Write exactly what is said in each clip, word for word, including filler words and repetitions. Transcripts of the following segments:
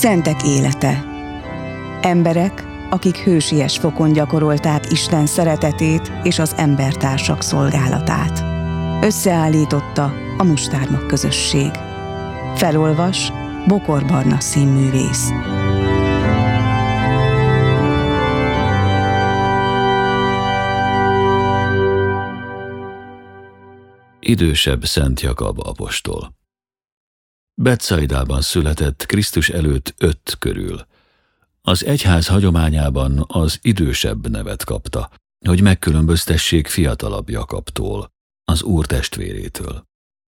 Szentek élete. Emberek, akik hősies fokon gyakorolták Isten szeretetét és az embertársak szolgálatát. Összeállította a Mustármag közösség. Felolvas Bokor Barna színművész. Idősebb Szent Jakab apostol. Betsaidában született Krisztus előtt öt körül. Az egyház hagyományában az idősebb nevet kapta, hogy megkülönböztessék fiatalabb Jakabtól, az Úr testvérétől.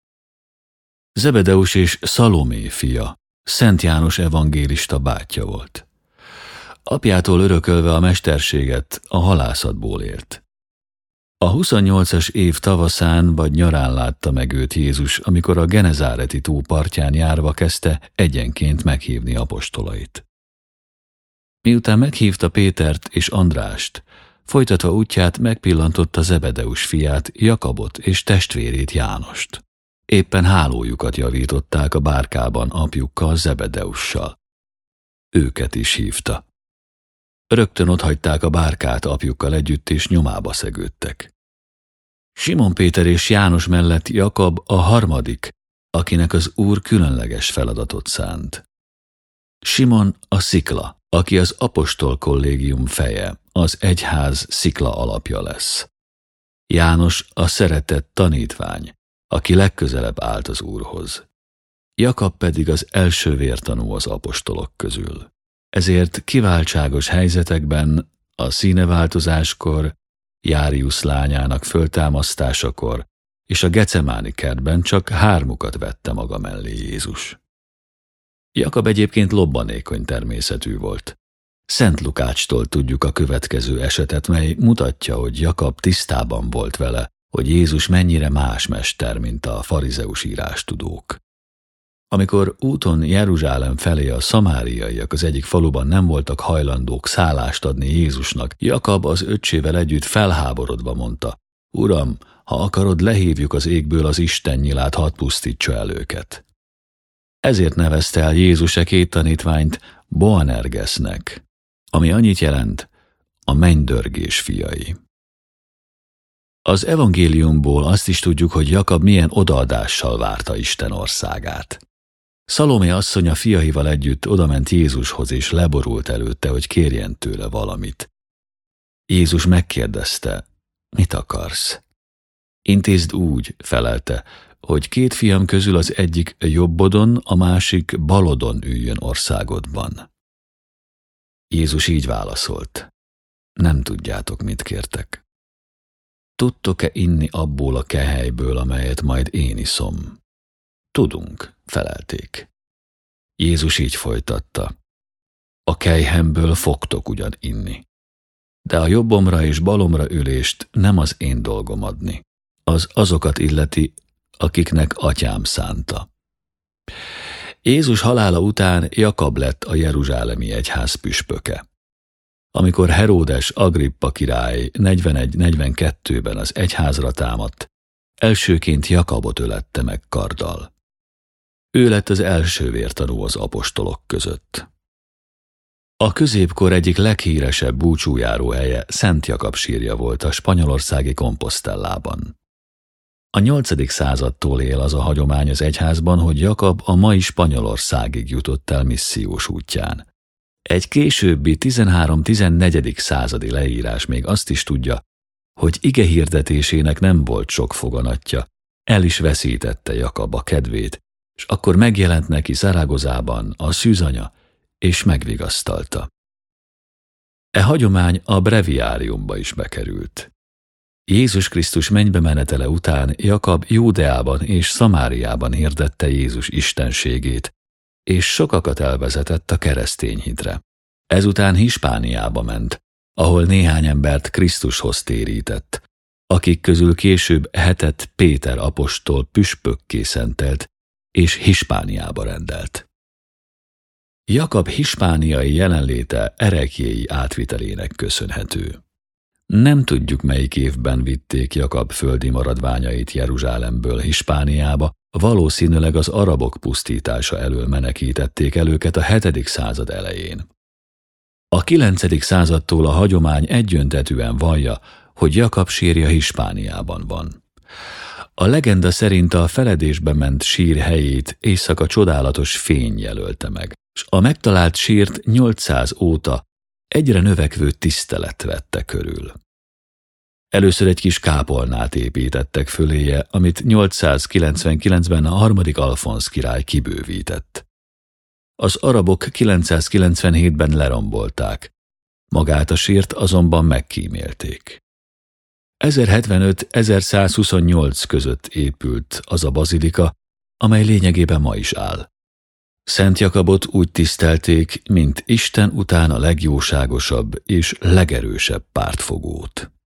Zebedeus és Szalomé fia, Szent János evangélista bátyja volt. Apjától örökölve a mesterséget a halászatból élt. A huszonnyolcas év tavaszán vagy nyarán látta meg őt Jézus, amikor a Genezáreti tó partján járva kezdte egyenként meghívni apostolait. Miután meghívta Pétert és Andrást, folytatva útját megpillantotta Zebedeus fiát, Jakabot és testvérét Jánost. Éppen hálójukat javították a bárkában apjukkal, Zebedeussal. Őket is hívta. Rögtön otthagyták a bárkát apjukkal együtt, és nyomába szegődtek. Simon Péter és János mellett Jakab a harmadik, akinek az Úr különleges feladatot szánt. Simon a szikla, aki az apostol kollégium feje, az egyház szikla alapja lesz. János a szeretett tanítvány, aki legközelebb állt az Úrhoz. Jakab pedig az első vértanú az apostolok közül. Ezért kiváltságos helyzetekben, a színeváltozáskor, Járiusz lányának föltámasztásakor és a Gecemáni kertben csak hármukat vette maga mellé Jézus. Jakab egyébként lobbanékony természetű volt. Szent Lukácstól tudjuk a következő esetet, mely mutatja, hogy Jakab tisztában volt vele, hogy Jézus mennyire más mester, mint a farizeus írástudók. Amikor úton Jeruzsálem felé a szamáriaiak az egyik faluban nem voltak hajlandók szállást adni Jézusnak, Jakab az öccsével együtt felháborodva mondta: Uram, ha akarod, lehívjuk az égből az Isten nyilát, hadd pusztítsa el őket. Ezért nevezte el Jézus e két tanítványt Boanergesznek, ami annyit jelent: a mennydörgés fiai. Az evangéliumból azt is tudjuk, hogy Jakab milyen odaadással várta Isten országát. Szalomé asszony a fiaival együtt odament Jézushoz, és leborult előtte, hogy kérjen tőle valamit. Jézus megkérdezte: mit akarsz? Intézd úgy, felelte, hogy két fiam közül az egyik jobbodon, a másik balodon üljön országodban. Jézus így válaszolt: nem tudjátok, mit kértek. Tudtok-e inni abból a kehelyből, amelyet majd én iszom? Tudunk, felelték. Jézus így folytatta: a kelyhemből fogtok ugyan inni, de a jobbomra és balomra ülést nem az én dolgom adni, az azokat illeti, akiknek atyám szánta. Jézus halála után Jakab lett a jeruzsálemi egyház püspöke. Amikor Heródes Agrippa király negyvenegy-negyvenkettőben az egyházra támadt, elsőként Jakabot ölette meg karddal. Ő lett az első vértanú az apostolok között. A középkor egyik leghíresebb búcsújáró helye Szent Jakab sírja volt a spanyolországi Compostellában. A nyolcadik századtól él az a hagyomány az egyházban, hogy Jakab a mai Spanyolországig jutott el missziós útján. Egy későbbi tizenhárom-tizennegyedik századi leírás még azt is tudja, hogy ige hirdetésének nem volt sok foganatja, el is veszítette Jakab a kedvét, és akkor megjelent neki Zaragozában a szűzanya, és megvigasztalta. E hagyomány a breviáriumba is bekerült. Jézus Krisztus mennybe menetele után Jakab Júdeában és Szamáriában hirdette Jézus istenségét, és sokakat elvezetett a keresztény hitre. Ezután Hispániába ment, ahol néhány embert Krisztushoz térített, akik közül később hetet Péter apostol püspökké szentelt, és Hispániába rendelt. Jakab hispániai jelenléte ereklyéi átvitelének köszönhető. Nem tudjuk, melyik évben vitték Jakab földi maradványait Jeruzsálemből Hispániába, valószínűleg az arabok pusztítása elől menekítették el őket a hetedik század elején. A kilencedik századtól a hagyomány egyöntetűen vallja, hogy Jakab sírja Hispániában van. A legenda szerint a feledésbe ment sír helyét éjszaka csodálatos fény jelölte meg, s a megtalált sírt nyolcszáz óta egyre növekvő tisztelet vette körül. Először egy kis kápolnát építettek föléje, amit nyolcszázkilencvenkilencben a harmadik Alfonz király kibővített. Az arabok kilencszázkilencvenhétben lerombolták, magát a sírt azonban megkímélték. ezerhetvenöt - ezerszázhuszonnyolc között épült az a bazilika, amely lényegében ma is áll. Szent Jakabot úgy tisztelték, mint Isten után a legjóságosabb és legerősebb pártfogót.